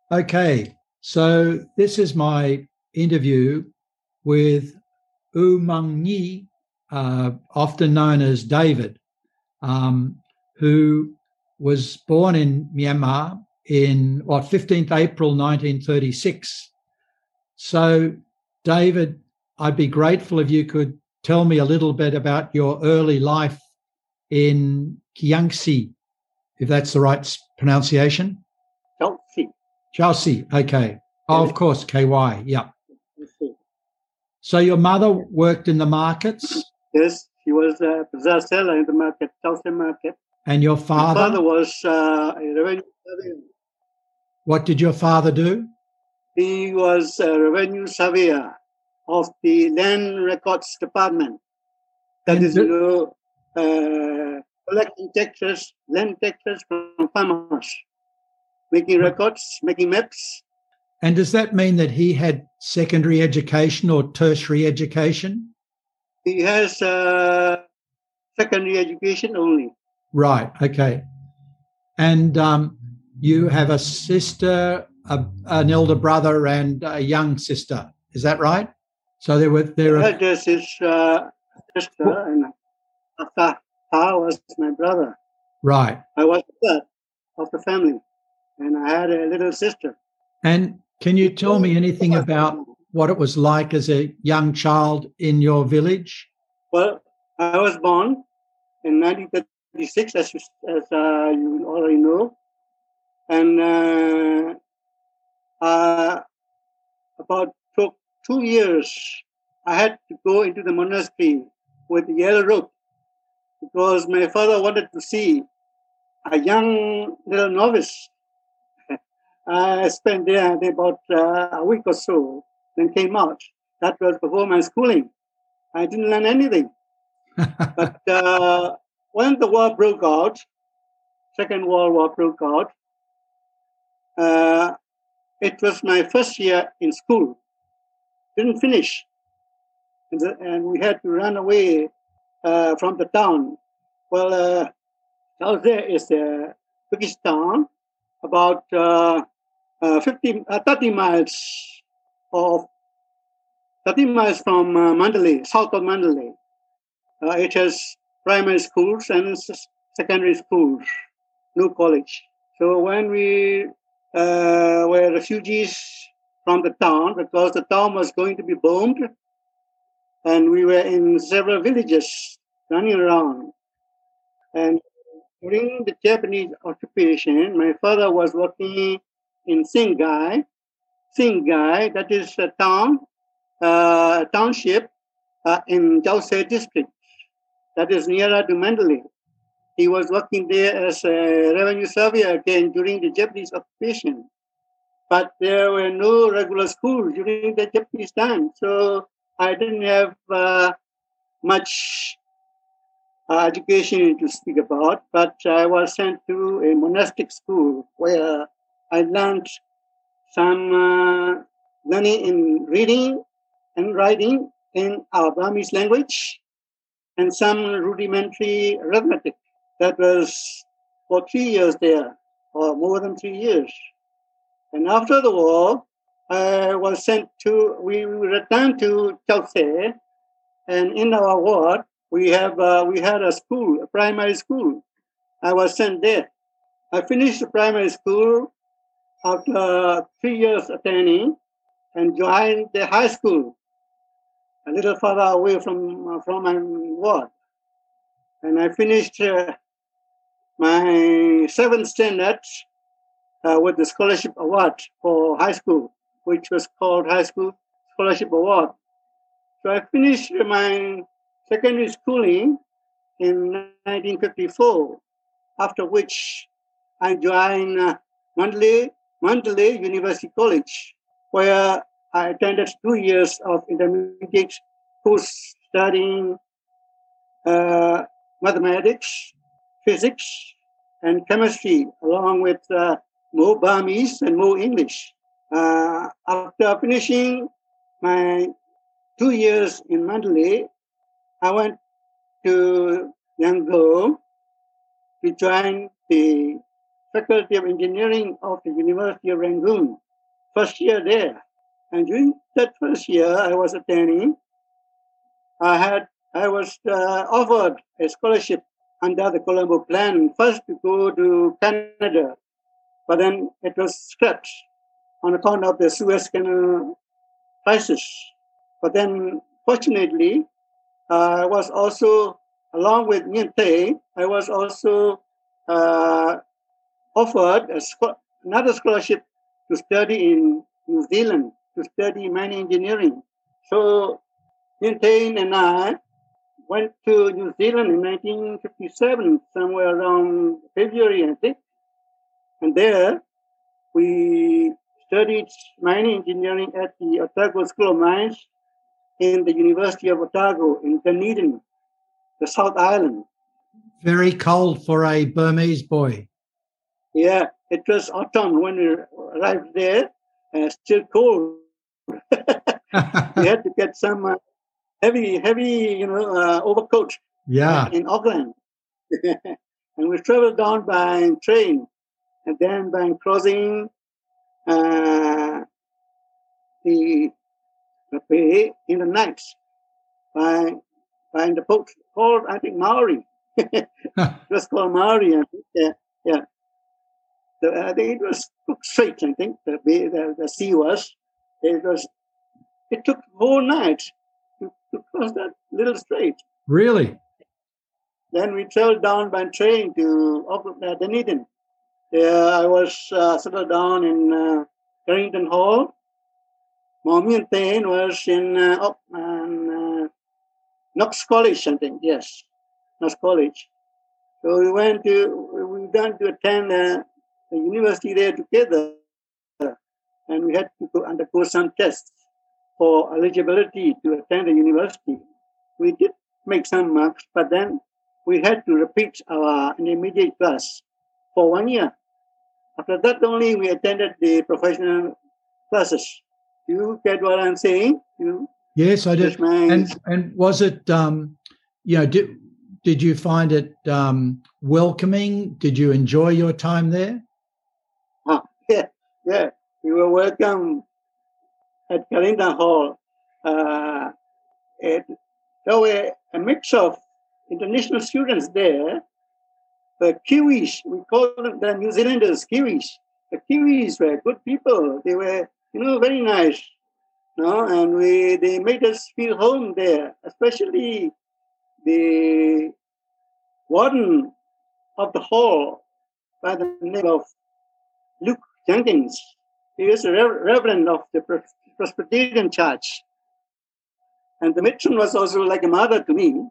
Okay, so this is my interview with U Mung Nyi, often known as David, um, who was born in Myanmar in 15th April 1936. So, David, I'd be grateful if you could tell me a little bit about your early life in Kiangsi, if that's the right pronunciation. Chelsea. Chelsea, okay. Oh, of course, KY, yeah. Chelsea. So your mother worked in the markets? Yes, she was a bazaar seller in the market, Chelsea market. And your My father? father was a revenue surveyor. What did your father do? He was a revenue surveyor of the land records department. That And is, collecting taxes, land taxes from farmers, making records, making maps. And does that mean that he had secondary education or tertiary education? He has secondary education only. Right, okay. And you have a sister, an elder brother, and a young sister. Is that right? So there are. Eldest is sister, and after her was my brother. Right. I was the third of the family, and I had a little sister. And can you tell me anything about what it was like as a young child in your village? Well, I was born in 1936, as you already know, and about took 2 years. I had to go into the monastery with the yellow robe because my father wanted to see a young little novice. I spent there about a week or so, then came out. That was before my schooling. I didn't learn anything. But when the war broke out, Second World War broke out, it was my first year in school. Didn't finish. And we had to run away from the town. Well, out there is a Turkish town, about 30 miles of 30 miles from Mandalay, south of Mandalay. It has primary schools and secondary schools, no college. So when we were refugees from the town, because the town was going to be bombed, and we were in several villages running around. And during the Japanese occupation, my father was working in Singai. Singai, that is a township in Jause district. That is nearer to Mandalay. He was working there as a revenue surveyor again during the Japanese occupation. But there were no regular schools during the Japanese time. So I didn't have much education to speak about, but I was sent to a monastic school where I learned some learning in reading and writing in our Burmese language and some rudimentary arithmetic. That was for 3 years there, or more than 3 years. And after the war, I was we returned to Chelsea, and in our ward, we had a school, a primary school. I was sent there. I finished the primary school after 3 years attending and joined the high school a little further away from my ward. And I finished my seventh standard with the scholarship award for high school, which was called High School Scholarship Award. So I finished my secondary schooling in 1954, after which I joined Mandalay University College, where I attended 2 years of intermediate course studying mathematics, physics, and chemistry, along with more Burmese and more English. After finishing my 2 years in Mandalay, I went to Yangon to join the Faculty of Engineering of the University of Rangoon, first year there. And during that first year I was attending, I was offered a scholarship under the Colombo Plan, first to go to Canada, but then it was scrapped on account of the Suez Canal crisis. But then, fortunately, I was also, along with Nguyen Thay, I was also offered another scholarship to study in New Zealand, to study mining engineering. So Nguyen Thay and I went to New Zealand in 1957, somewhere around February, I think. And there we studied mining engineering at the Otago School of Mines in the University of Otago in Dunedin, the South Island. Very cold for a Burmese boy. Yeah, it was autumn when we arrived there, still cold. We had to get some heavy, overcoat in Auckland. And we traveled down by train, and then by crossing the bay in the night by the boat called, I think, Maori. It was called Maori, I think. Yeah. So I think it was Cook Strait, I think, the sea was. It took the whole night to cross that little strait. Really? Then we traveled down by train to Dunedin. I was settled down in Carrington Hall. Nguyen Thay was in Knox College, I think. Yes, Knox College. So we went to attend the university there together, and we had to undergo some tests for eligibility to attend the university. We did make some marks, but then we had to repeat our intermediate class for 1 year. After that only we attended the professional classes. You get what I'm saying? Yes, I did. And was it, did you find it welcoming? Did you enjoy your time there? Yeah. We were welcome at Carrington Hall. There were a mix of international students there. The Kiwis, we call them the New Zealanders, Kiwis. The Kiwis were good people. They were, very nice. And they made us feel home there, especially the warden of the hall by the name of Luke Jenkins. He was a reverend of the Presbyterian Church. And the matron was also like a mother to me.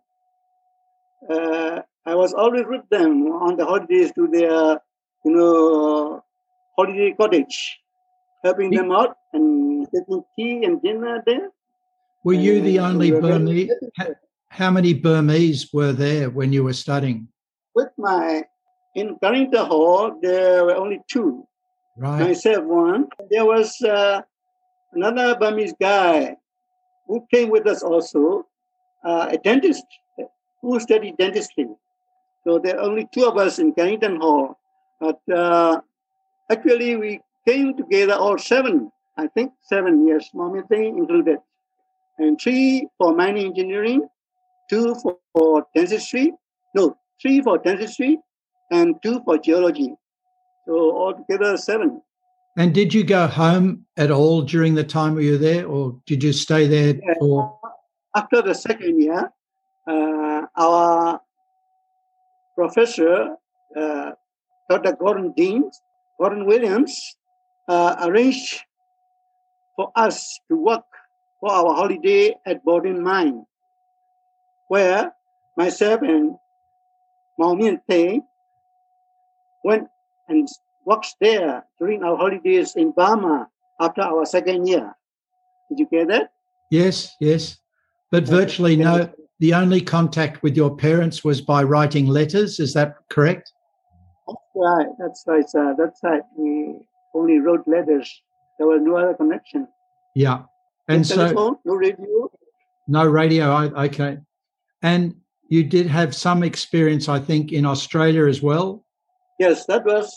I was always with them on the holidays to their, holiday cottage, helping them out and taking tea and dinner there. Were you the only Burmese? How many Burmese were there when you were studying? In Carrington Hall, there were only two. Right. Myself one. There was another Burmese guy who came with us also, a dentist who studied dentistry. So there are only two of us in Carrington Hall. But actually, we came together, all seven, I think 7 years, Nguyen Thay included. And 3 for mining engineering, 2 for dentistry. No, 3 for dentistry and 2 for geology. So altogether 7. And did you go home at all during the time you were there, or did you stay there for? After the second year, our professor, Dr. Gordon Williams, arranged for us to work for our holiday at Borden Mine, where myself and Nguyen Thay went and worked there during our holidays in Burma after our second year. Did you get that? Yes. But virtually no, the only contact with your parents was by writing letters. Is that correct? That's right, sir. That's right. We only wrote letters. There was no other connection. Yeah. And no telephone, no radio? No radio, okay. And you did have some experience, I think, in Australia as well? Yes, that was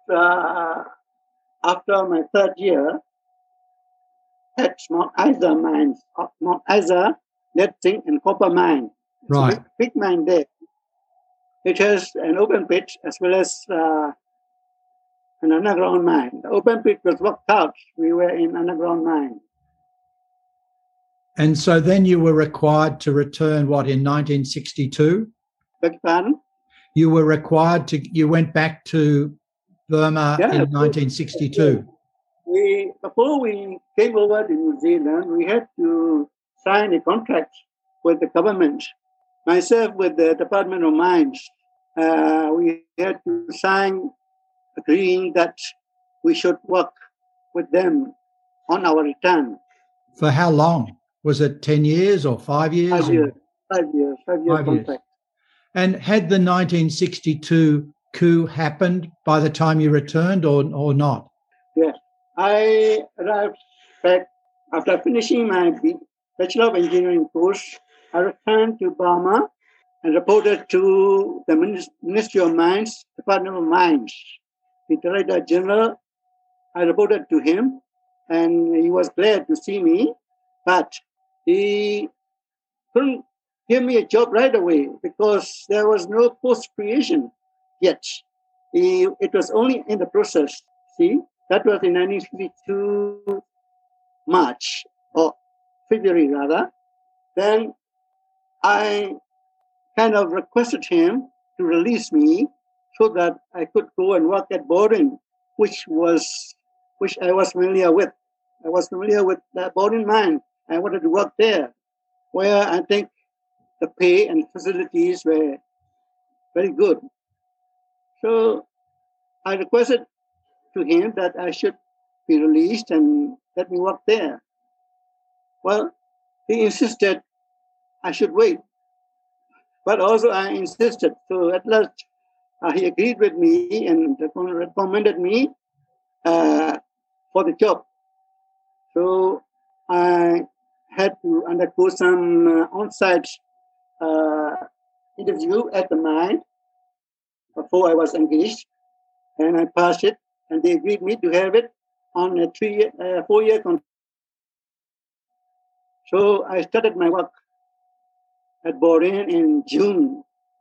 after my third year at Mount Isa mines, Mount Isa, lead, zinc, and copper mine. It's Right. a big mine there. It has an open pit as well as an underground mine. The open pit was worked out. We were in underground mine. And so then you were required to return, what, in 1962? Beg your pardon? You were required to, you went back to Burma in 1962. Before we came over to New Zealand, we had to sign a contract with the government. Myself with the Department of Mines, we had to sign agreeing that we should work with them on our return. For how long? Was it 10 years or 5 years? 5 years. 5 years. 5 years contract. And had the 1962 coup happened by the time you returned or not? Yes. I arrived back after finishing my Bachelor of Engineering course. I returned to Burma and reported to the Ministry of Mines, Department of Mines. The Director General, I reported to him, and he was glad to see me, but he couldn't give me a job right away because there was no post creation yet. It was only in the process. See, that was in 1962 March or February rather. Then I kind of requested him to release me so that I could go and work at Borden, which I was familiar with. I was familiar with the Borden mine. I wanted to work there, where I think the pay and facilities were very good. So I requested to him that I should be released and let me work there. Well, he insisted I should wait. But also I insisted. So at last he agreed with me and recommended me for the job. So I had to undergo some on-site interview at the mine before I was engaged, and I passed it, and they agreed me to have it on a 4-year contract. So I started my work at Borden in June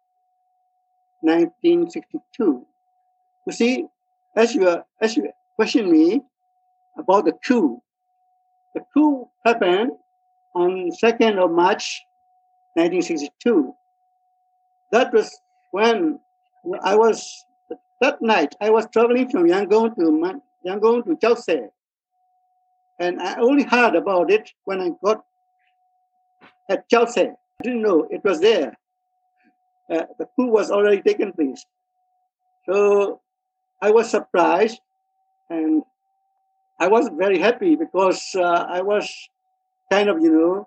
1962. You see, as you questioned me about the coup happened on 2nd of March 1962. That was when that night I was traveling from Yangon to Chao Se. And I only heard about it when I got at Chao Se. I didn't know it was there. The coup was already taken place. So I was surprised and I wasn't very happy because I was kind of,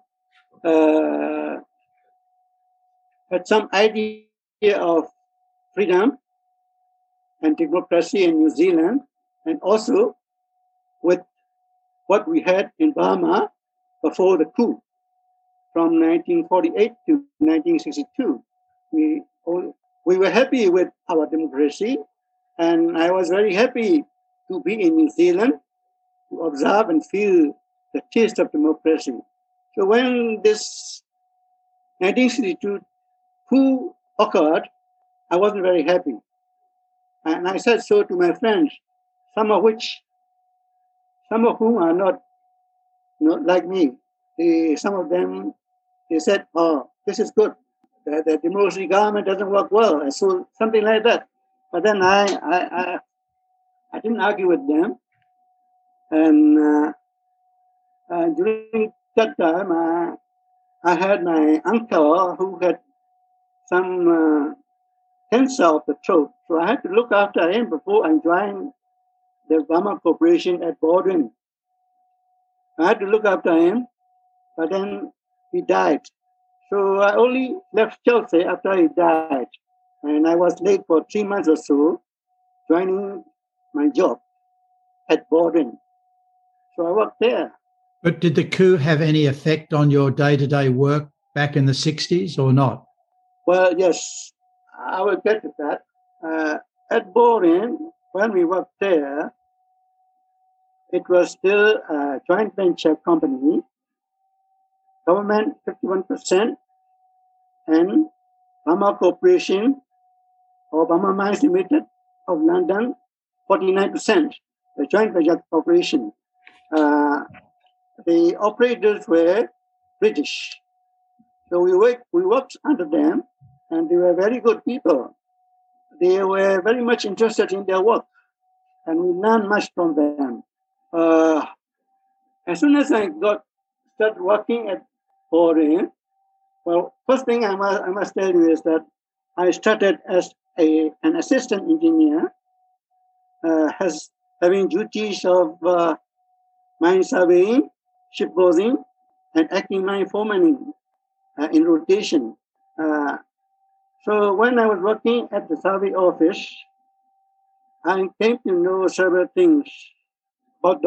had some idea of freedom and democracy in New Zealand, and also with what we had in Burma before the coup from 1948 to 1962. We were happy with our democracy, and I was very happy to be in New Zealand to observe and feel the taste of democracy. So when this 1962 coup occurred, I wasn't very happy. And I said so to my friends, some of whom are not like me. Some of them, they said, oh, this is good. The democracy government doesn't work well. And so something like that. But then I didn't argue with them. And during that time, I had my uncle who had some cancer of the throat. So I had to look after him before I joined the Burma Corporation at Borden. I had to look after him, but then he died. So I only left Chelsea after he died. And I was late for 3 months or so, joining my job at Borden. So I worked there. But did the coup have any effect on your day-to-day work back in the 60s or not? Well, yes, I will get to that. At Borin, when we worked there, it was still a joint venture company, government 51%, and Burma Corporation or Burma Mines Limited of London, 49%, the joint venture corporation. The operators were British. So we worked under them, and they were very good people. They were very much interested in their work, and we learned much from them. As soon as I started working at Borin, well, first thing I must tell you is that I started as an assistant engineer, having duties of mine surveying, shipbuilding, and acting mine foreman in rotation. So when I was working at the survey office, I came to know several things about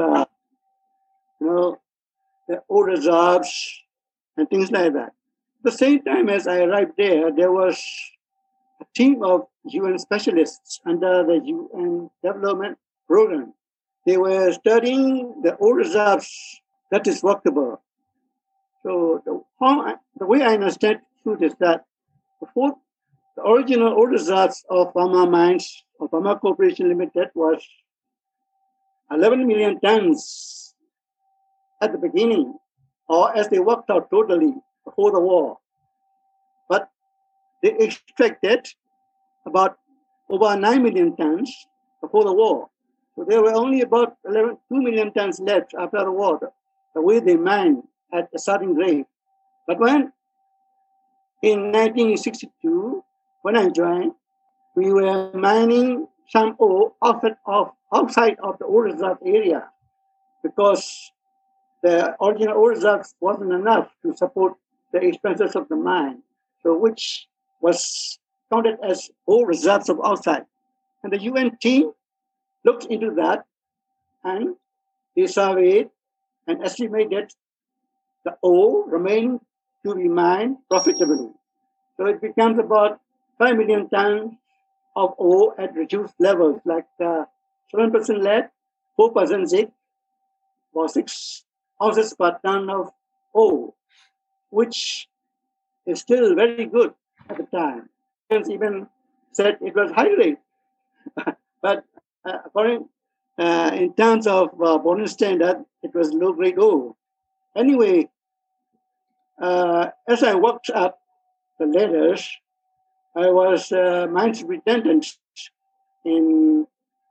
the old reserves and things like that. At the same time as I arrived there, there was a team of UN specialists under the UN Development Program. They were studying the old reserves that is workable. So the way I understand it is that the original old reserves of Burma Mines of Burma Corporation Limited was 11 million tons at the beginning, or as they worked out totally before the war. But they extracted about over 9 million tons before the war. So there were only about 2 million tons left after the war, the way they mined at a certain rate. But when in 1962, when I joined, we were mining some ore outside of the old reserve area because the original ore reserves wasn't enough to support the expenses of the mine, so which was counted as ore reserves of outside. And the UN team looked into that and they surveyed and estimated the ore remaining to be mined profitably. So it becomes about 5 million tons of ore at reduced levels, like 7% lead, 4% zinc, or 6 ounces per ton of ore, which is still very good at the time. Even said it was high rate, but according in terms of Borin standard, it was low grade ore. Anyway, as I worked up the ladders, I was mine superintendent in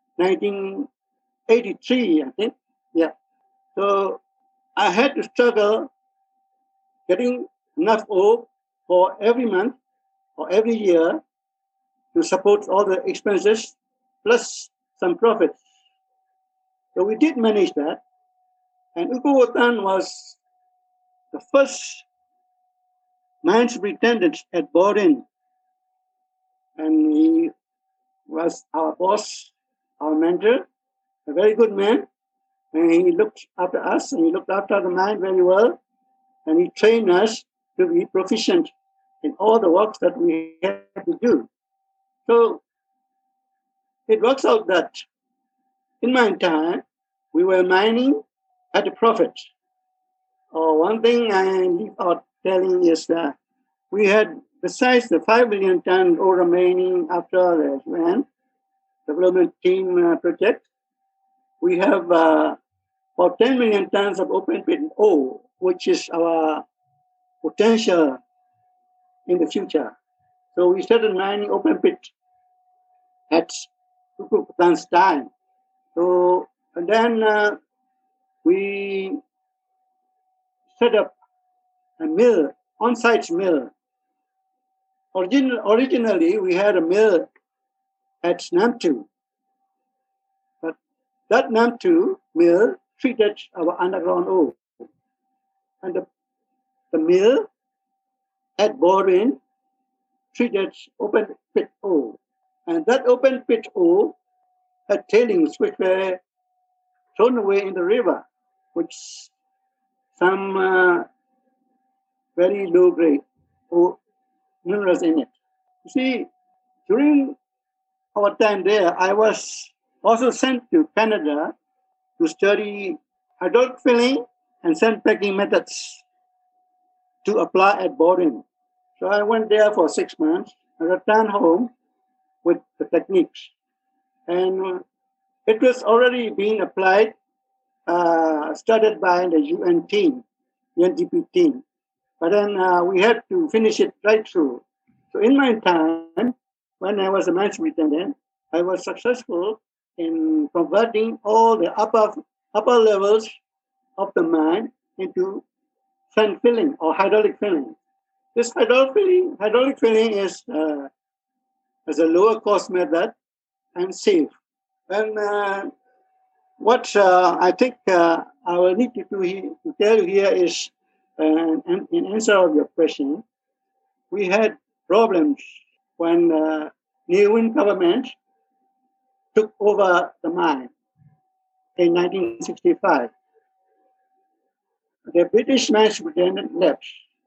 1983, I think. Yeah. So I had to struggle getting enough ore for every month or every year to support all the expenses plus some profits. So we did manage that. And Uko Wotan was the first mine superintendent at Borin. And he was our boss, our mentor, a very good man. And he looked after us and he looked after the mine very well. And he trained us to be proficient in all the works that we had to do. So it works out that in my time, we were mining at a profit. One thing I leave out telling is that we had, besides the 5 million ton ore remaining after the UN development team project, we have about 10 million tons of open pit ore, which is our potential in the future. So we started mining open pit at Uko Wotan's time. So and then we set up a mill, on-site mill. Originally, we had a mill at Namtu, but that Namtu mill treated our underground ore. And the mill at Borin treated open pit ore. And that open pit ore had tailings which were thrown away in the river, which some very low grade ore minerals in it. You see, during our time there, I was also sent to Canada to study hydraulic filling and sandpacking methods to apply at Baldwin. So I went there for 6 months. I returned home with the techniques. And it was already being applied, started by the UN team, UNDP team. But then we had to finish it right through. So in my time, when I was a mine superintendent, I was successful in converting all the upper levels of the mine into sand filling or hydraulic filling. This hydraulic filling is a lower cost method and safe. And what I think I will need to tell you here is, in answer of your question, we had problems when Ne Win government took over the mine in 1965. The British mine superintendent left.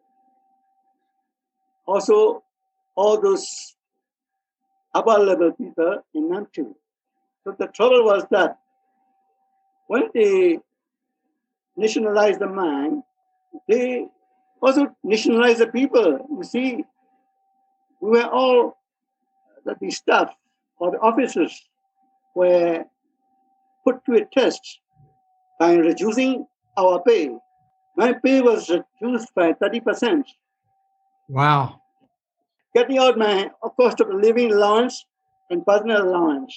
Also, all those upper level people in Namche. So the trouble was that when they nationalized the mine, they also nationalized the people. You see, we were all, the staff or the officers were put to a test by reducing our pay. My pay was reduced by 30%. Wow. Getting out my cost of living allowance and personal allowance.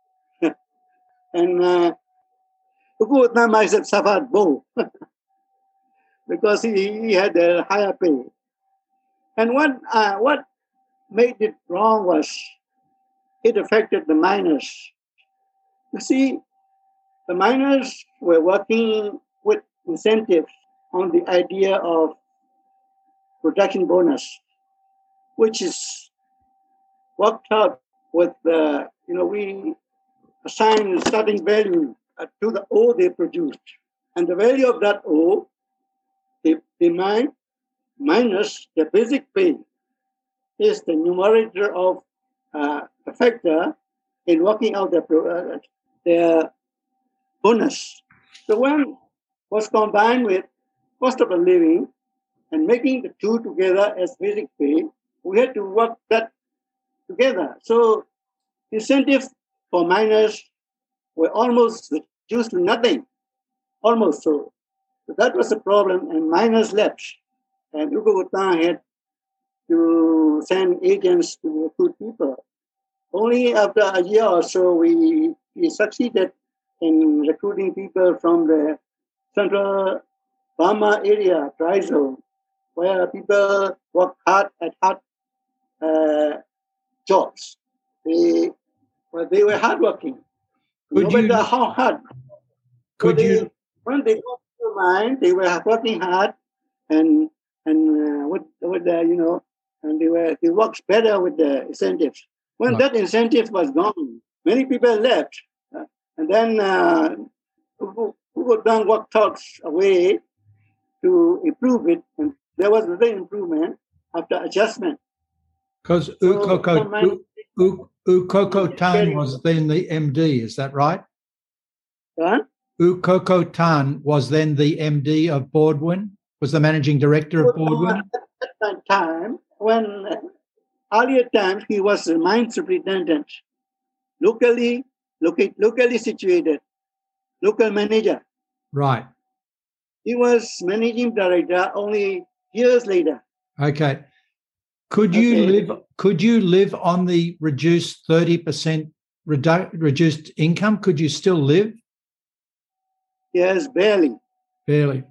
And myself suffered both because he had a higher pay. And what made it wrong was it affected the miners. You see, the miners were working with incentives on the idea of production bonus, which is worked out with we assign starting value to the ore they produced. And the value of that ore, the mine minus the basic pay is the numerator of the factor in working out their bonus. So when was combined with cost of a living and making the two together as basic pay, we had to work that together. So incentives for miners were almost reduced to nothing, almost so. So that was a problem, and miners left. And Ugo Vuitton had to send agents to recruit people. Only after a year or so, we succeeded in recruiting people from the central Burma area, dry zone, where people work hard at hard jobs. They were hardworking, no matter how hard. When they got to the mine, they were working hard and with the and they worked better with the incentives. When that incentive was gone, many people left, and then Vuitton worked out a way to improve it, and there was a little improvement after adjustment. Because Ukoko Tan was then the MD, is that right? Huh? Ukoko Tan was then the MD of Baldwin, was the managing director of Baldwin? At that time, earlier times, he was the mine superintendent, locally situated, local manager. Right. He was managing director only years later. Okay. Could you live on the reduced 30% reduced income? Could you still live? Yes, barely. Barely.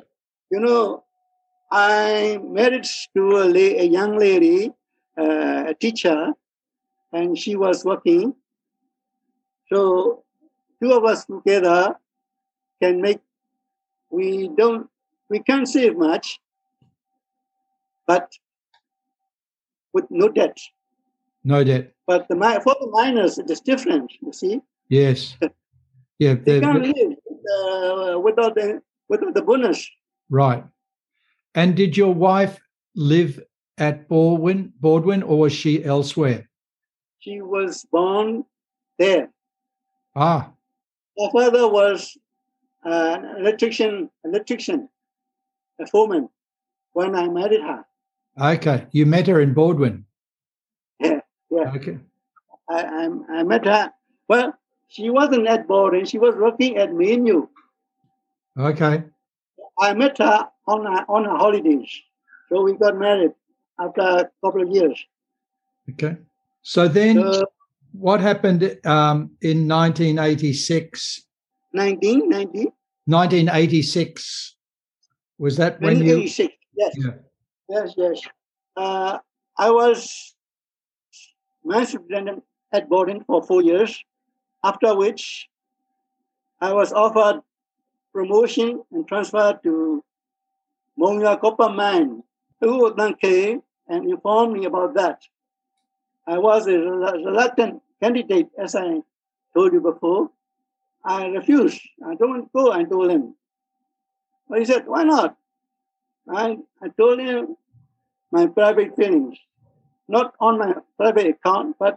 I married to a young lady, a teacher, and she was working. So two of us together can make. We can't save much, but with no debt. No debt. But for the miners, it is different. You see. Yes. Yeah. They can't live without the bonus. Right. And did your wife live at Baldwin, or was she elsewhere? she was born there. Ah, Her father was an electrician, a foreman, when I married her. okay. You met her in Baldwin. Yeah, yeah. Okay. I met her. Well, she wasn't at Baldwin. She was working at Menu. Okay. I met her on her holidays. So we got married after a couple of years. Okay. So then So what happened in 1986? 1990, 1986. Was that when you? 1986. Yes, Yeah. yes. I was vice superintendent at Borden for 4 years, after which I was offered promotion and transferred to Monga Copper Mine, who then came and informed me about that. I was a reluctant candidate, as I told you before. I refused. I don't go, I told him. But he said, why not? I told him my private feelings, not on my private account, but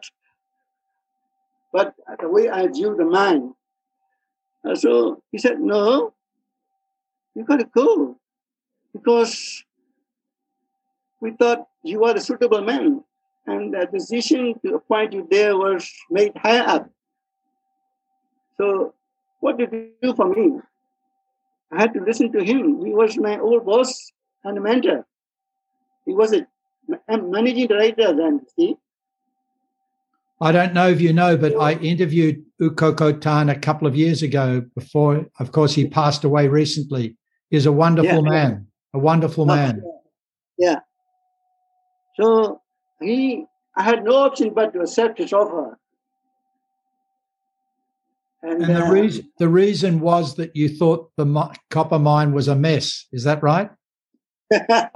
the way I view the mine. So he said, no, you got to go because we thought you are a suitable man. And the decision to appoint you there was made higher up. So what did he do for me? I had to listen to him. He was my old boss and mentor. He was a managing director then, see? I don't know if you know, but I interviewed Ukoko Tan a couple of years ago before, of course, he passed away recently. He's a wonderful man, a wonderful man. Yeah. So I had no option but to accept his offer. And the reason was that you thought the copper mine was a mess. Is that right? Yeah.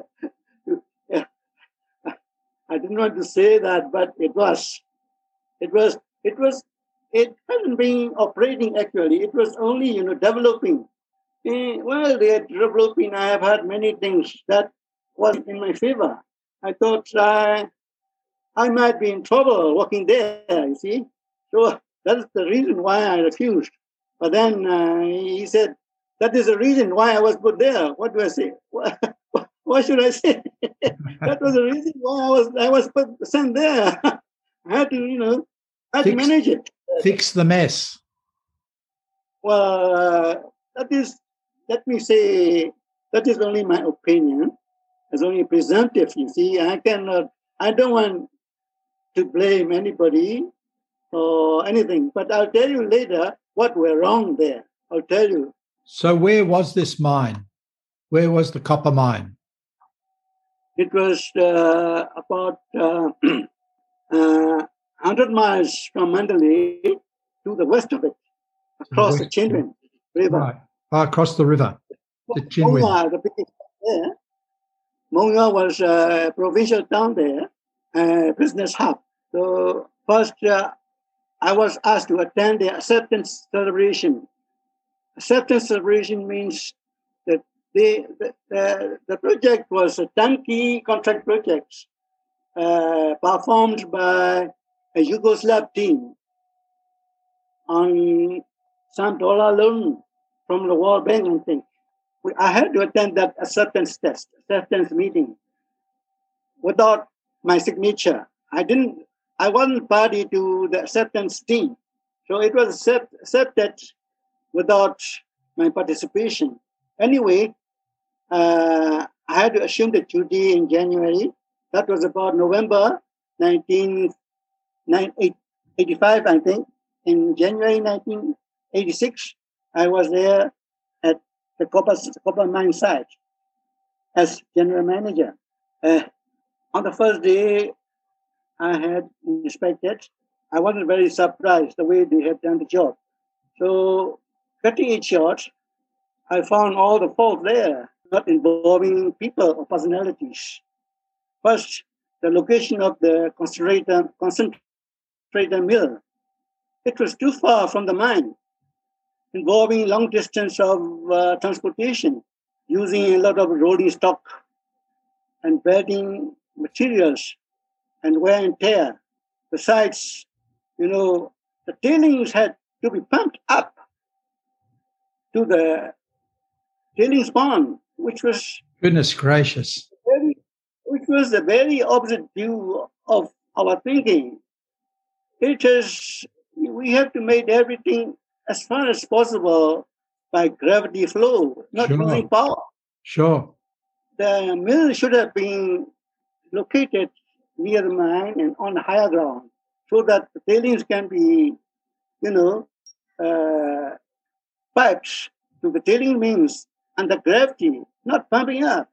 I didn't want to say that, but it was. It hadn't been operating actually. It was only, developing. While they are developing, I have had many things that was in my favor. I thought I might be in trouble working there, you see. So that's the reason why I refused. But then he said, that is the reason why I was put there. What do I say? Why should I say? That was the reason why I was sent there. I had to, to manage it. Fix the mess. Well, let me say, that is only my opinion. It's only presumptive, you see. I don't want to blame anybody or anything, but I'll tell you later what went wrong there. I'll tell you. So where was this mine? Where was the copper mine? It was about 100 miles from Mandalay to the west of it, across the Chinwin River. Right. Across the river, the Chinwin. Monga, the biggest there. Monga was a provincial town there, a business hub. So first, I was asked to attend the acceptance celebration. Acceptance celebration means that the project was a turnkey contract project performed by a Yugoslav team on some dollar loan from the World Bank, I think. I had to attend that acceptance meeting without my signature. I wasn't party to the acceptance team. So it was accepted without my participation. Anyway, I had to assume the duty in January. That was about November 1985, I think. In January 1986, I was there at the copper mine site as general manager. On the first day I had inspected, I wasn't very surprised the way they had done the job. So, cutting it short, I found all the fault there, not involving people or personalities. First, the location of the concentrator mill. It was too far from the mine, involving long distance of transportation, using a lot of rolling stock and bedding materials and wear and tear. Besides, the tailings had to be pumped up to the tailings pond, which was Goodness gracious. the very opposite view of our thinking. We have to make everything as far as possible by gravity flow, not using power. Sure. The mill should have been located near the mine and on higher ground so that the tailings can be, piped to the tailing means under gravity, not pumping up.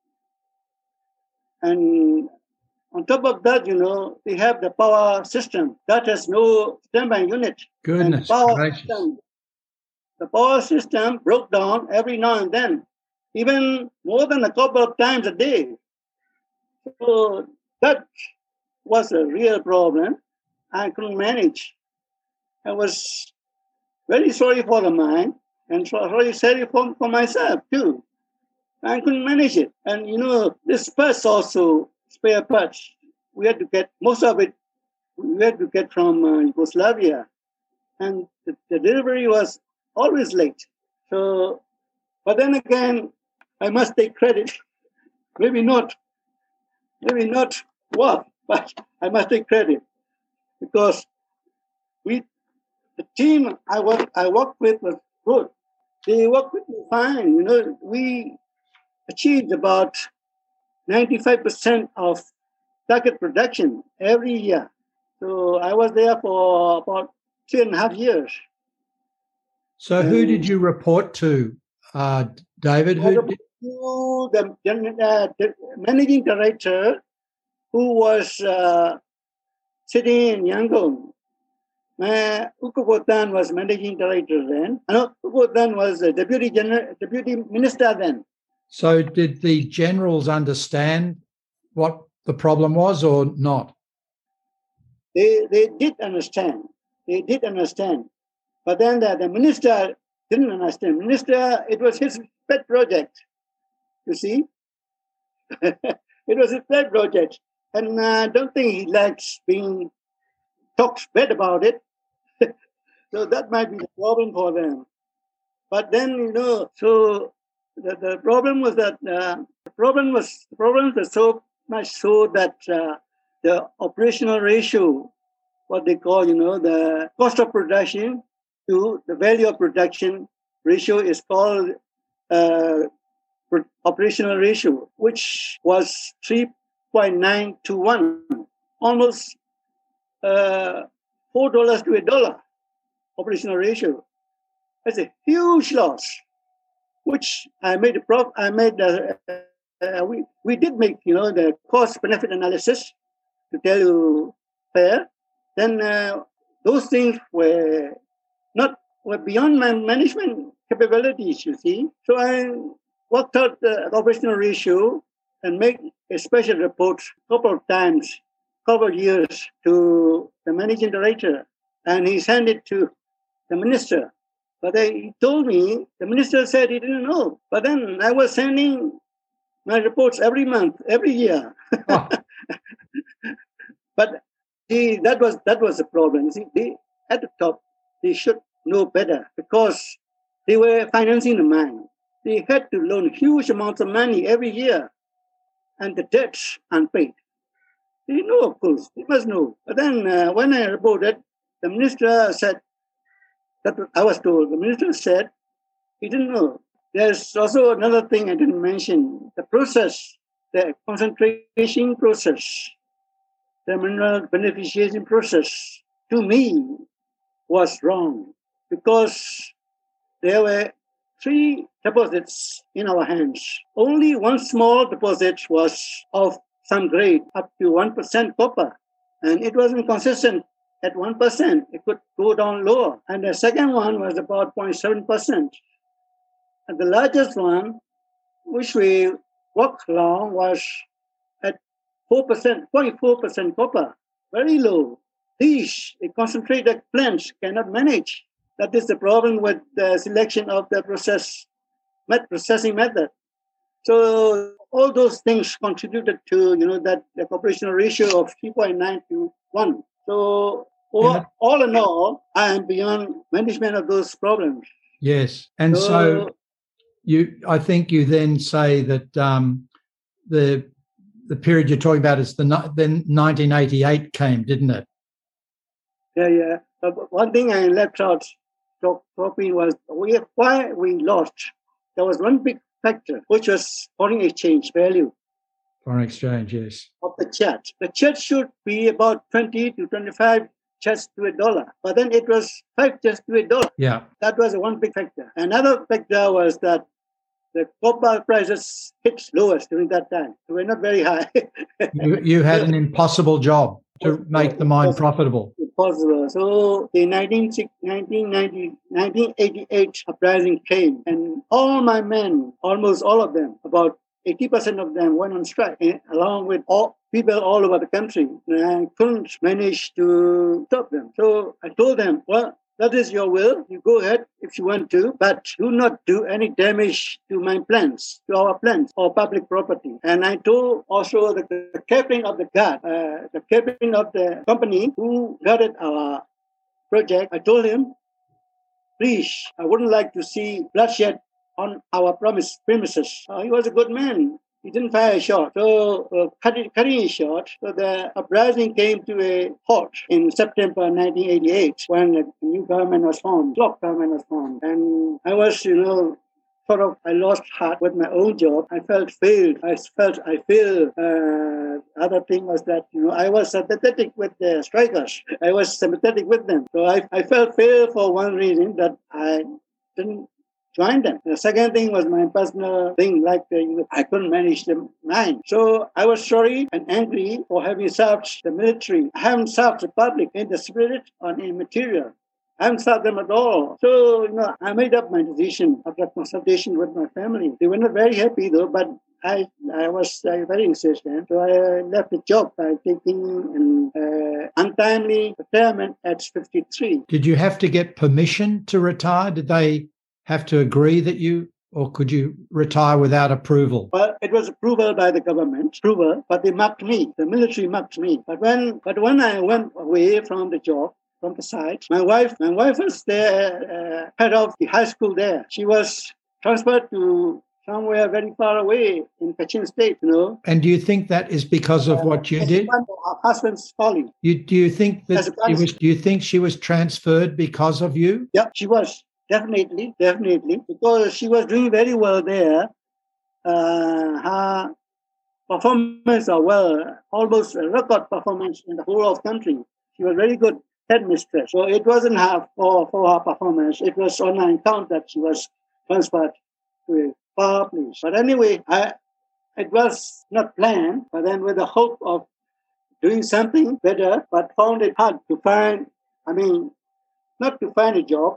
And on top of that, they have the power system that has no standby unit. Goodness gracious. The power system broke down every now and then, even more than a couple of times a day. So that was a real problem. I couldn't manage. I was very sorry for the mine and sorry for myself too. I couldn't manage it. And this parts also, spare parts, we had to get most of it. We had to get from Yugoslavia, and the delivery was always late. So, but then again, I must take credit. Maybe not what, but I must take credit because the team I worked with was good. They worked with me fine. We achieved about 95% of target production every year. So I was there for about 3.5 years. So who did you report to, David? To the managing director who was sitting in Yangon. Ukubotan was managing director then. Ukubotan was deputy minister then. So did the generals understand what the problem was or not? They did understand. But then the minister didn't understand. Minister, it was his pet project, you see. It was his pet project. And I don't think he likes being talked bad about it. So that might be the problem for them. But then, so the problem was that the problems were so much so that the operational ratio, what they call, the cost of production to the value of production ratio is called operational ratio, which was 3.9 to 1, almost $4 to $1 operational ratio. That's a huge loss, which I made we did make, the cost benefit analysis, to tell you fair. Then those things were beyond my management capabilities, you see. So I worked out the operational ratio and make a special report a couple of times, couple of years to the managing director, and he sent it to the minister. But he told me, the minister said he didn't know. But then I was sending my reports every month, every year. Oh. But that was the problem. See, at the top, they should know better because they were financing the mine. They had to loan huge amounts of money every year, and the debts unpaid. They know, of course, they must know. But then when I reported, the minister said, that I was told, the minister said he didn't know. There's also another thing I didn't mention, the process, the concentration process, the mineral beneficiation process, to me, was wrong because there were 3 deposits in our hands. Only one small deposit was of some grade, up to 1% copper, and it wasn't consistent at 1%. It could go down lower. And the second one was about 0.7%. And the largest one, which we worked along, was at 4%, 0.4% copper, very low. These concentrated plants cannot manage. That is the problem with the selection of the processing method. So all those things contributed to, that the operational ratio of 3.9 to 1. So And all in all, I am beyond management of those problems. yes. And so I think you then say that the period you're talking about is then 1988 came, didn't it? Yeah. But one thing I left out talking was why we lost. There was one big factor, which was foreign exchange value Foreign exchange, yes. of the chat. The chat should be about 20 to 25 chats to $1, but then it was 5 chats to $1. Yeah. That was one big factor. Another factor was that the copper prices hit lowest during that time. They were not very high. You had an impossible job to make the mine profitable. Impossible. So the 1988 uprising came, and all my men, almost all of them, about 80% of them went on strike, along with all people all over the country. And I couldn't manage to stop them. So I told them, well, that is your will. You go ahead if you want to, but do not do any damage to my plants, to our plants or public property. And I told also the captain of the guard, the captain of the company who guarded our project, I told him, please, I wouldn't like to see bloodshed on our premises. He was a good man. He didn't fire a shot. So, cutting it short, so the uprising came to a halt in September 1988 when a new government was formed, bloc government was formed. And I was, I lost heart with my own job. I felt failed. I failed. Other thing was that, I was sympathetic with the strikers. I was sympathetic with them. So I felt failed for one reason, that I didn't join them. The second thing was my personal thing, like I couldn't manage the mine. So I was sorry and angry for having served the military. I haven't served the public in the spirit or in material. I haven't served them at all. So, I made up my decision after consultation with my family. They were not very happy though, but I was very insistent. So I left the job by taking an untimely retirement at 53. Did you have to get permission to retire? Did they have to agree that or could you retire without approval? Well, it was approval by the government, but they marked me. The military marked me. But when I went away from the job, from the site, my wife was there, head of the high school there. She was transferred to somewhere very far away in Kachin State, And do you think that is because of what you did? Her husband's folly. Do you think that do you think she was transferred because of you? Yeah, she was. Definitely, because she was doing very well there. Her performance almost a record performance in the whole of country. She was very good headmistress. So it wasn't for her performance. It was on an account that she was transferred to a far place. But anyway, it was not planned, but then with the hope of doing something better, but found it hard to find, not to find a job.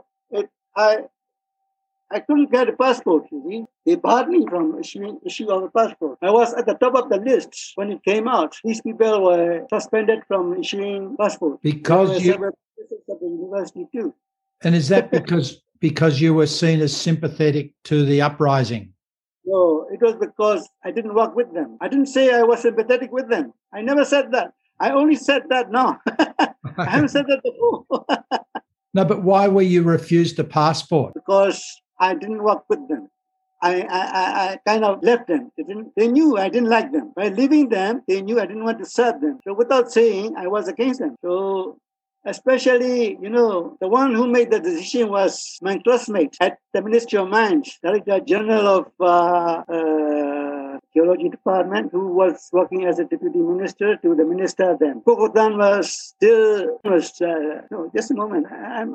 I couldn't get a passport, you see. They barred me from issue of a passport. I was at the top of the list when it came out. These people were suspended from issuing passports. Because you... Several at the university too. And is that because you were seen as sympathetic to the uprising? No, it was because I didn't work with them. I didn't say I was sympathetic with them. I never said that. I only said that now. I haven't said that before. No, but why were you refused a passport? Because I didn't work with them. I kind of left them. They knew I didn't like them. By leaving them, they knew I didn't want to serve them. So without saying, I was against them. So especially, the one who made the decision was my classmate at the Ministry of Mines, Director General of Geology Department, who was working as a deputy minister to the minister then. Kokotan just a moment.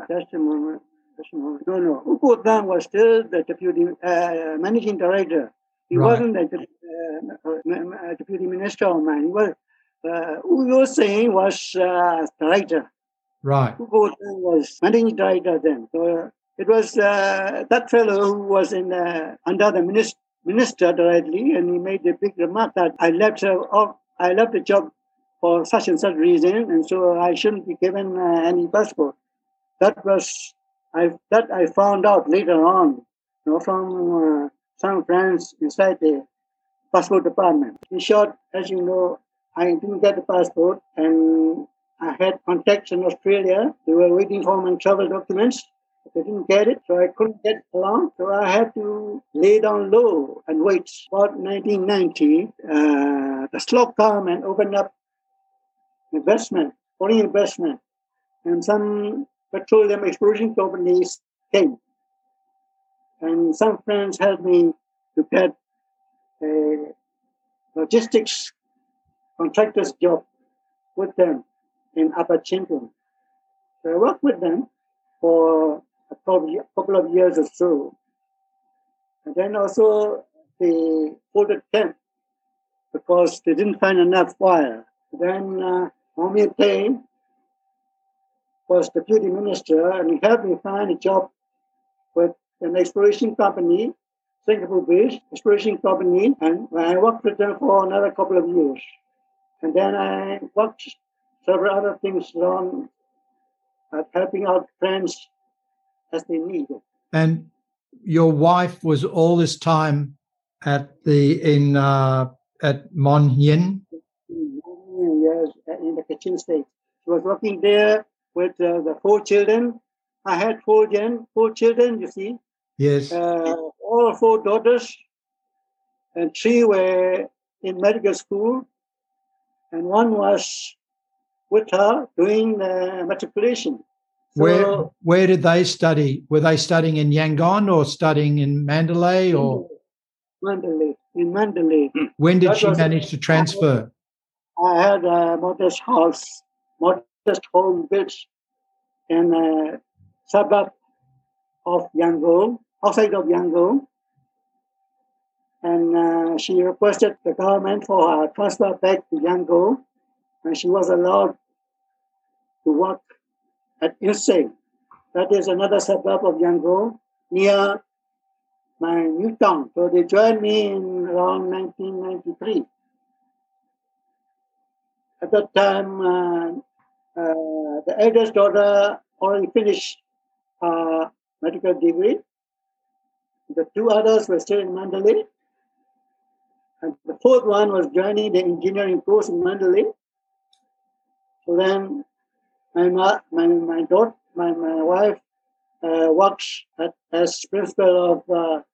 No. Ukotan was still the deputy managing director. He wasn't the deputy minister of mine. He was, who you were saying was director. Right. Ukotan was managing director then. So it was that fellow who was under the minister directly, and he made a big remark that I left the job for such and such reason, and so I shouldn't be given any passport. That I found out later on, from some friends inside the passport department. In short, as you know, I didn't get the passport, and I had contacts in Australia. They were waiting for my travel documents. They didn't get it, so I couldn't get along. So I had to lay down low and wait. About 1990, the slope came and opened up foreign investment, and some petroleum exploration companies came. And some friends helped me to get a logistics contractor's job with them in Upper Champion. So I worked with them for a couple of years or so. And then also they folded camp because they didn't find enough wire. Then Mohammed Tain was deputy minister, and he helped me find a job with an exploration company, Singapore-based exploration company, and I worked with them for another couple of years. And then I worked several other things around helping out friends as they needed. And your wife was all this time at Mon Yen? Yes, in the Kachin state. She was working there with the 4 children. I had 4 children, you see. Yes. All 4 daughters, and 3 were in medical school, and 1 was with her doing matriculation. So, where did they study? Were they studying in Yangon or studying in Mandalay? In Mandalay. When did she manage to transfer? I had a modest home built in a suburb of Yangon, outside of Yangon. And she requested the government for her transfer back to Yangon, and she was allowed to work at Ilse. That is another suburb of Yangon, near my new town. So they joined me in around 1993. At that time, the eldest daughter already finished her medical degree. The 2 others were still in Mandalay. And the 4th one was joining the engineering course in Mandalay. So then my wife works as principal of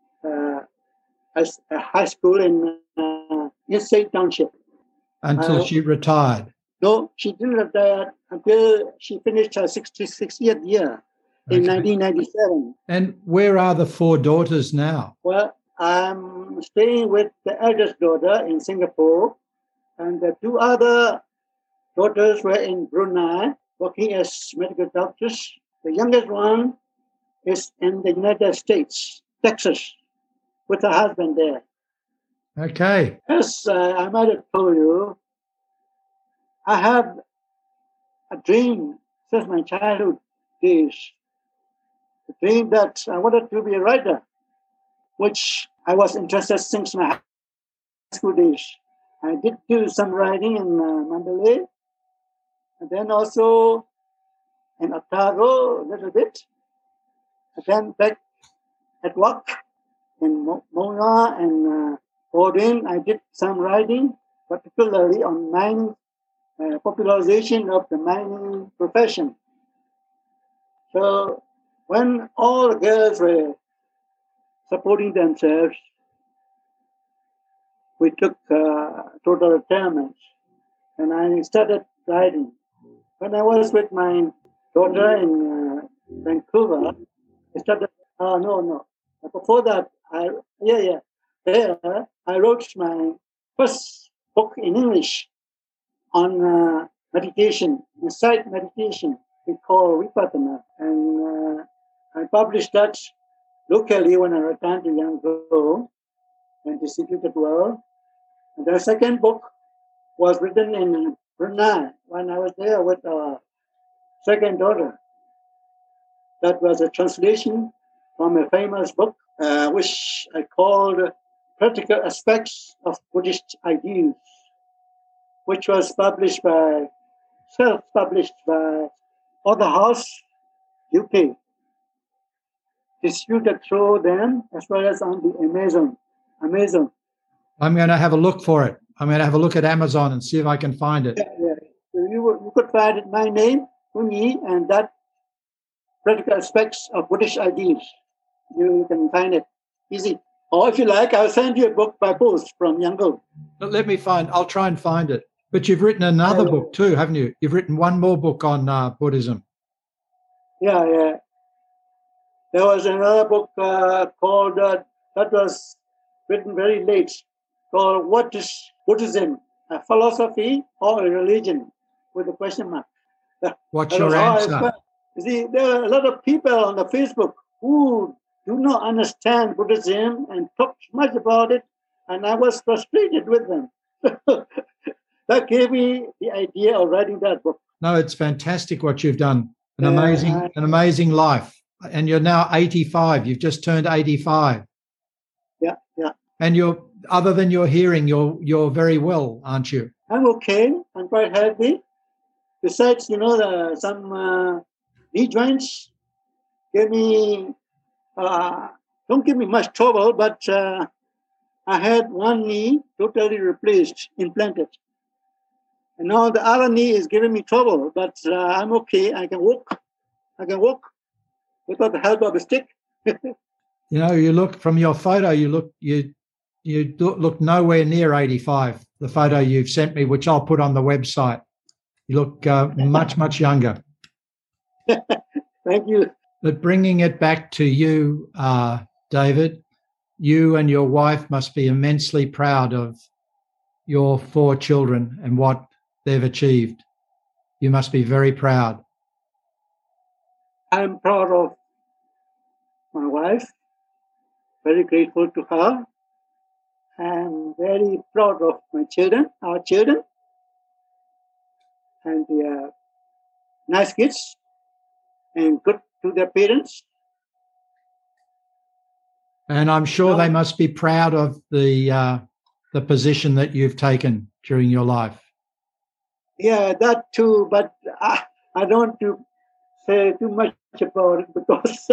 a high school in East St. Township. Until she retired? No, she didn't retire until she finished her 60th year in 1997. And where are the 4 daughters now? Well, I'm staying with the eldest daughter in Singapore, and the 2 other daughters were in Brunei, working as medical doctors. The youngest one is in the United States, Texas, with her husband there. Okay. As I might have told you, I have a dream since my childhood days. A dream that I wanted to be a writer, which I was interested since my high school days. I did do some writing in Mandalay, and then also in Otago a little bit. And then back at work in Mona and Odin, I did some writing, particularly on mining, popularization of the mining profession. So when all the girls were supporting themselves, we took total retirement, and I started writing. When I was with my daughter in Vancouver, I started. No. Before that, there I wrote my first book in English on meditation, insight meditation, we call Vipassana, and I published that locally when I returned to Yangon and distributed well. And the second book was written in Brunei when I was there with our second daughter. That was a translation from a famous book, which I called Practical Aspects of Buddhist Ideals, which was self-published by Author House, UK, distributed through them as well as on the Amazon. I'm going to have a look for it. I'm going to have a look at Amazon and see if I can find it. Yeah. So you you could find it, my name, Unyi, and that practical aspects of Buddhist ideals. You can find it easy. Or if you like, I'll send you a book by post from Yangon. But I'll try and find it. But you've written another book too, haven't you? You've written one more book on Buddhism. Yeah. There was another book called, that was written very late, called What is Buddhism? A Philosophy or a Religion? With a question mark. What's your answer? You see, there are a lot of people on the Facebook who do not understand Buddhism and talk much about it, and I was frustrated with them. That gave me the idea of writing that book. No, it's fantastic what you've done. An amazing life. And you're now 85. You've just turned 85. Yeah. And other than your hearing, you're very well, aren't you? I'm okay. I'm quite healthy. Besides, some knee joints don't give me much trouble, but I had one knee totally replaced, implanted. And now the other knee is giving me trouble, but I'm okay. I can walk without the help of a stick. You look from your photo, you look nowhere near 85. The photo you've sent me, which I'll put on the website. You look much, much younger. Thank you. But bringing it back to you, David, you and your wife must be immensely proud of your 4 children and what they've achieved. You must be very proud. I'm proud of my wife, very grateful to her. I'm very proud of my children, our children, and they are nice kids and good to their parents. And I'm sure they must be proud of the position that you've taken during your life. Yeah, that too, but I don't want to say too much about it because,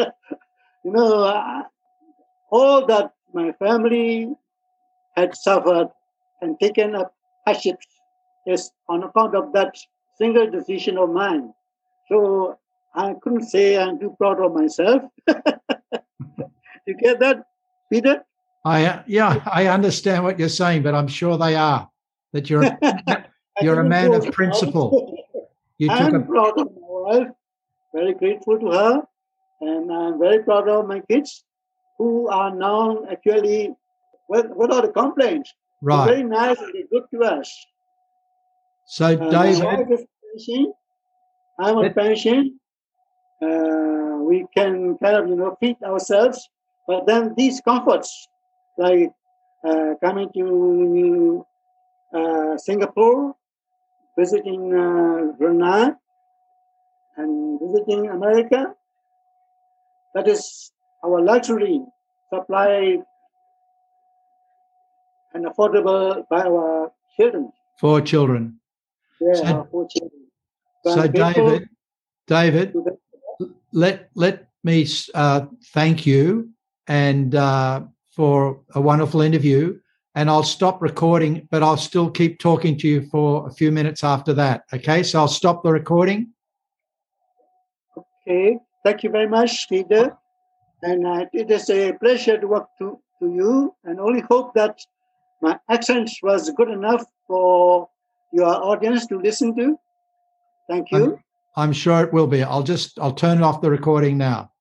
all that my family had suffered and taken up hardships is on account of that single decision of mine. So I couldn't say I'm too proud of myself. You get that, Peter? I understand what you're saying, but I'm sure they are. That you're a man of principle. I'm proud of my wife, very grateful to her, and I'm very proud of my kids, who are now actually without a complaint. Right. They're very nice and they're good to us. So, David, my wife is pension. I'm on pension. We can kind of feed ourselves, but then these comforts like coming to Singapore, visiting Brunei, and visiting America, that is our luxury supplied and affordable by our children. 4 children. Yeah, our 4 children. So David, let me thank you and for a wonderful interview. And I'll stop recording, but I'll still keep talking to you for a few minutes after that. Okay, so I'll stop the recording. Okay, thank you very much, Peter. And it is a pleasure to work to you, and only hope that my accent was good enough for your audience to listen to. Thank you. I'm sure it will be. I'll turn off the recording now.